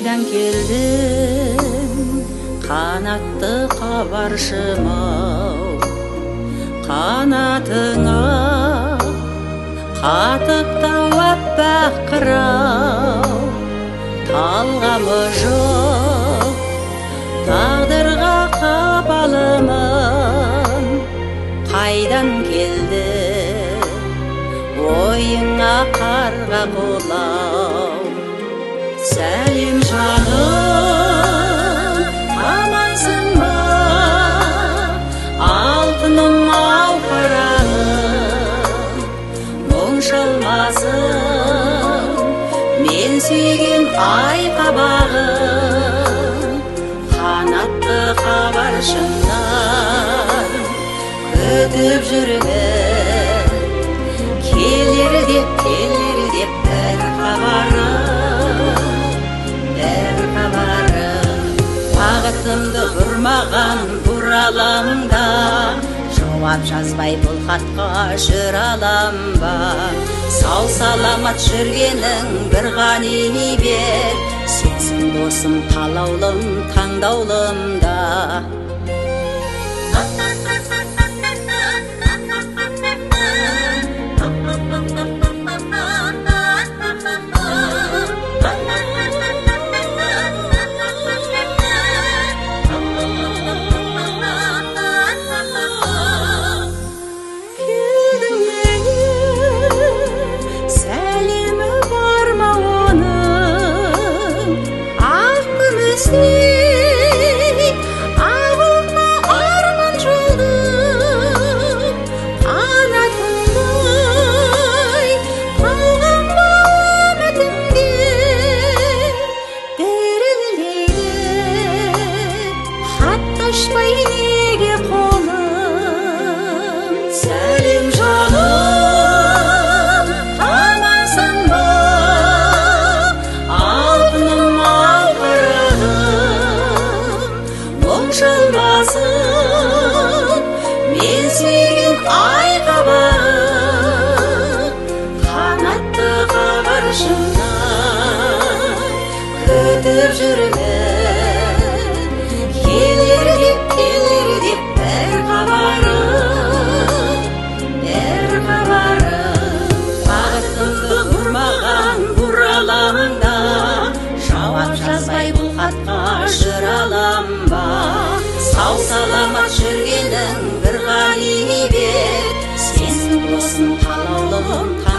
қайдан келдің, қанатты хабаршым-ау, қанатыңа қатып тау аппақ қырау, талғамы жоқ тағдырға қапалымын. Қайдан келді ойыңа қарға қолау, сәлем жаным, амансың ба, алтыным ау қарағым, мұң шалмасын мен сүйген ай қабағым. Қанатты хабаршымнан күтіп жүрмін, келер деп бір хабарым. Бақытымды бұрмаған бұраламда, жауап жазбай бұл хатқа жүр алам ба? Сау саламат жүргенің бір ғанибет, сенсің досым қалаулым таңдаулымда. Ағылма арман жолдың қанатындай, қалған ба үмітімде дірілдейді. Хат ашпай неге қолым, Сәлем жаным, амансың ба, алтыным ау қарағым, мұң шалмасын мен сүйген ай қабағым. Қанатты хабаршымнан күтіп жүрмін, келер деп бір хабарым. Бақытымды бұрмаған бұраламда, жауап жазбай бұл хатқа жүр алам ба? Сау саламат жүргенің бір ғанибет, сенсің досым қалаулым